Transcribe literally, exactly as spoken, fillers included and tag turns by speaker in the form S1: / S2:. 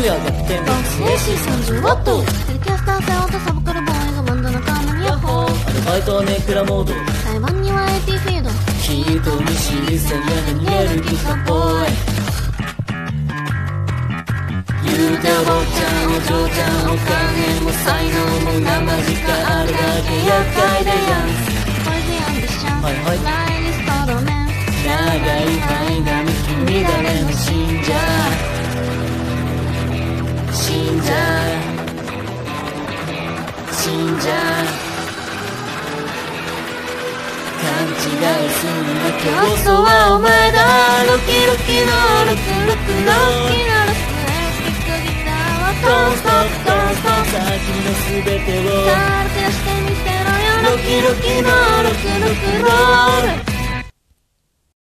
S1: 上がって
S2: バックス エーシーさんじゅうワット テレキャスター背負ったサブカルボーイがバンド仲間にヤッホー。
S1: アルバイトはネクラモード、
S2: 台湾には エーティー フィード、
S1: 人見知りせんや逃げるギターボーイ。言うてお坊ちゃんお嬢ちゃんお金も才能も生地があるだけ厄介でやんす。
S2: これでアンビション、
S1: はいはい、
S2: ライリストドメン、
S1: 長い間に君誰の信者信者信者勘違いすんな競争はお前だ。ロキロキのロクロクロキのロクエレクトリックギターはトンストップトンストップ、さあ君の全てを
S2: さあロケしてみせろよ。
S1: ロキロキのロクロクロール。